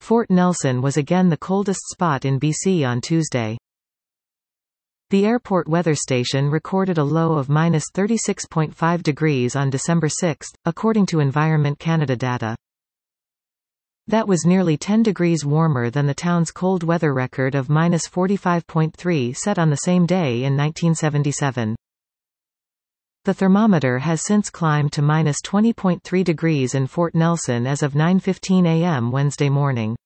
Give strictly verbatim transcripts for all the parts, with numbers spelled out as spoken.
Fort Nelson was again the coldest spot in B C on Tuesday. The airport weather station recorded a low of minus thirty-six point five degrees on December sixth, according to Environment Canada data. That was nearly ten degrees warmer than the town's cold weather record of minus forty-five point three set on the same day in nineteen seventy-seven. The thermometer has since climbed to minus twenty point three degrees in Fort Nelson as of nine fifteen a m Wednesday morning.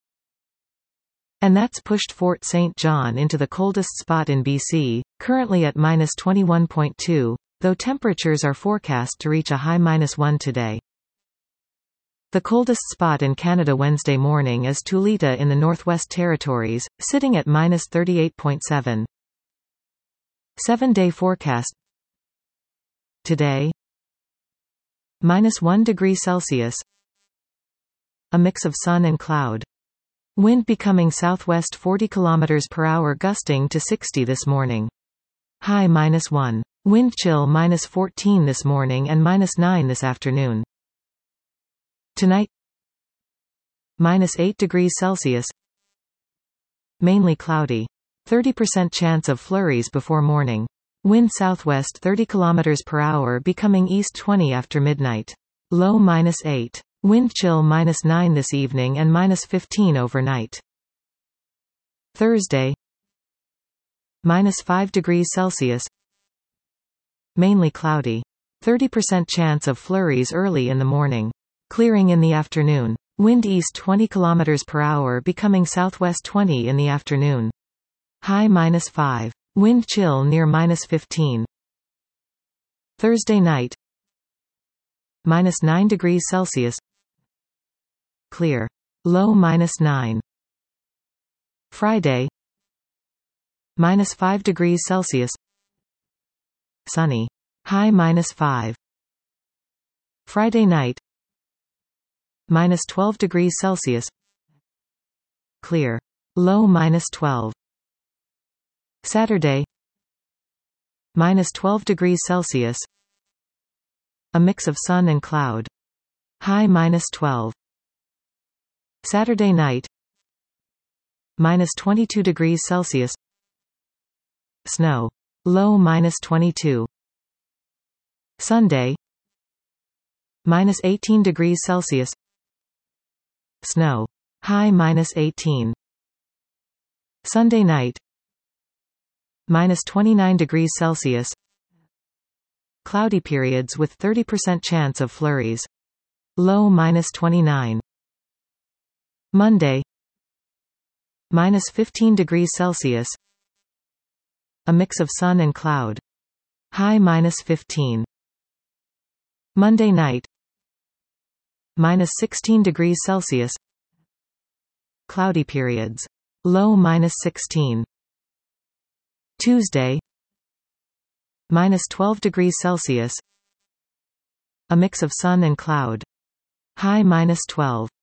And that's pushed Fort Saint John into the coldest spot in B C, currently at minus twenty-one point two, though temperatures are forecast to reach a high minus one today. The coldest spot in Canada Wednesday morning is Tulita in the Northwest Territories, sitting at minus thirty-eight point seven. Seven-day forecast. Today, minus one degree Celsius. A mix of sun and cloud. Wind becoming southwest forty kilometers per hour, gusting to sixty this morning. High minus one. Wind chill minus fourteen this morning and minus nine this afternoon. Tonight, minus eight degrees Celsius. Mainly cloudy. thirty percent chance of flurries before morning. Wind southwest thirty kilometers per hour, becoming east twenty after midnight. Low minus eight. Wind chill minus nine this evening and minus fifteen overnight. Thursday, minus five degrees Celsius. Mainly cloudy. thirty percent chance of flurries early in the morning. Clearing in the afternoon. Wind east twenty kilometers per hour, becoming southwest twenty in the afternoon. High minus five. Wind chill near minus fifteen. Thursday night, minus nine degrees Celsius. Clear. Low minus nine. Friday, minus five degrees Celsius. Sunny. High minus five. Friday night, minus twelve degrees Celsius. Clear. Low minus twelve. Saturday, minus twelve degrees Celsius. A mix of sun and cloud. High minus twelve. Saturday night, minus twenty-two degrees Celsius. Snow. Low minus twenty-two. Sunday, minus eighteen degrees Celsius. Snow. High minus eighteen. Sunday night, minus twenty-nine degrees Celsius. Cloudy periods with thirty percent chance of flurries. Low minus twenty-nine. Monday, minus fifteen degrees Celsius. A mix of sun and cloud. High minus fifteen. Monday night, minus sixteen degrees Celsius. Cloudy periods. Low minus sixteen. Tuesday, minus twelve degrees Celsius. A mix of sun and cloud. High minus twelve.